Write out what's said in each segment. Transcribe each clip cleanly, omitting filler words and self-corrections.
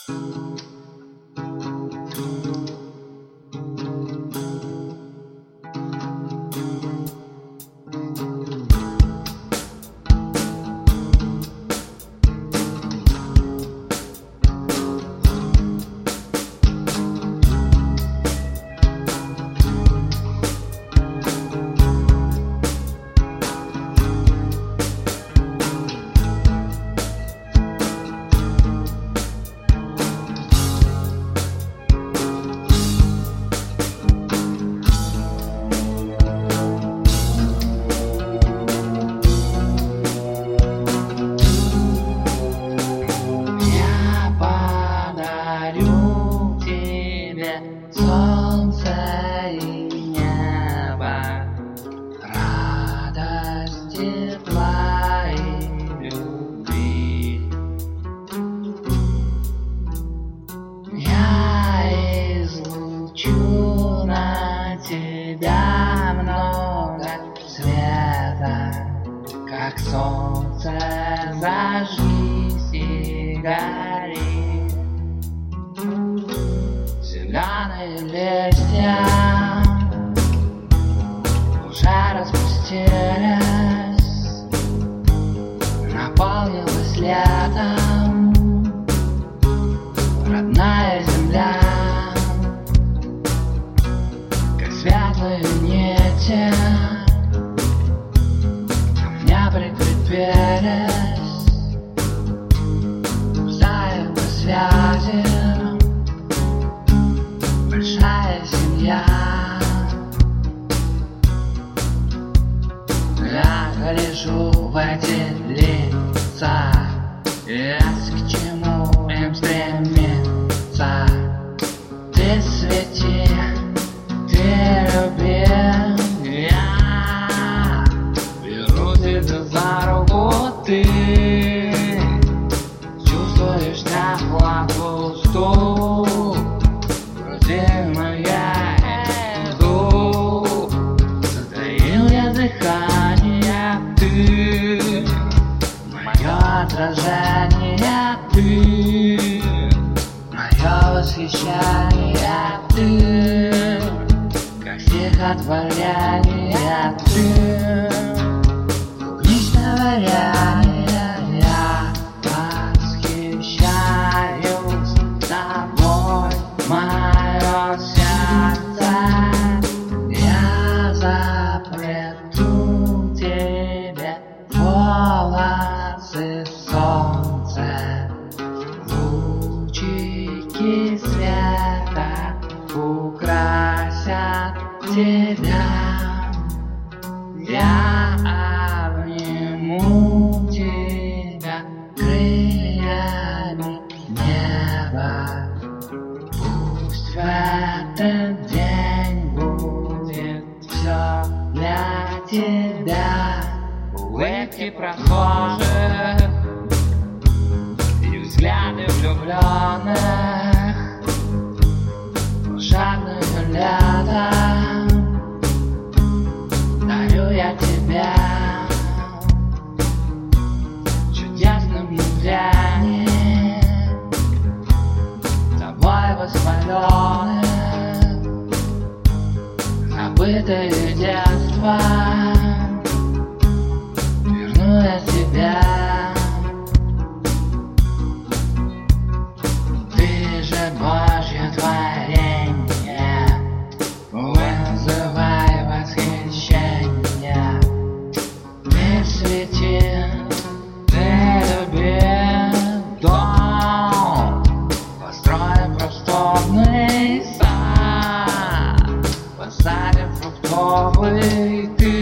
Солнце и небо, радости твоей любви. Я излучу на тебя много света, как солнце, зажгись и гори. Зеленые листья уже распустились, наполнилась летом родная земля, как светлые нити ко мне прикрепились взаимосвязи. Большая семья, я гляжу в эти лица, есть к чему им стремиться. Ты свети, ты люби, я беру тебя за руку, ты чувствуешь нехватку стук. Где моя иду, затаил я дыхание, ты мое отражение, ты мое восхищение, ты как стихотворение, ты клубничное варенье, я восхищаюсь тобой, мое сердце. Я заплету тебе волосы, солнце, лучики света украсят тебя. Я обниму тебя крыльями неба. Пусть в этот день будет все для тебя. Улыбки прохожих и взгляды влюбленных, волшебное лето дарю я тебе чудесным мгновением, тобой воспаленным, забытое детство верну я тебя. Ты же Божье творение, вызывай восхищение. Ты свети, ты люби, дом построим просторный сад, посадим фруктовый, ты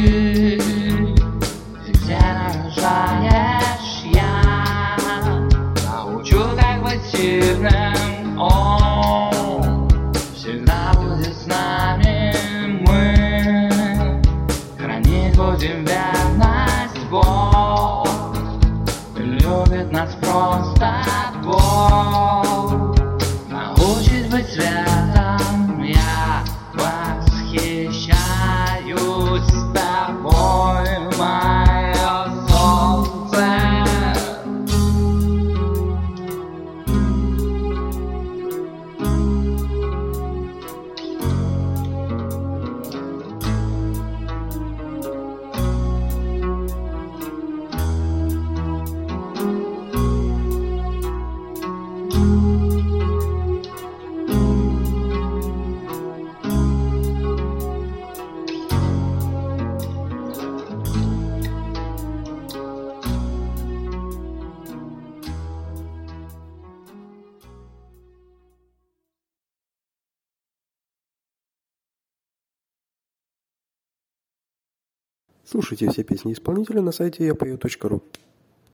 Слушайте все песни исполнителя на сайте yapою.ru.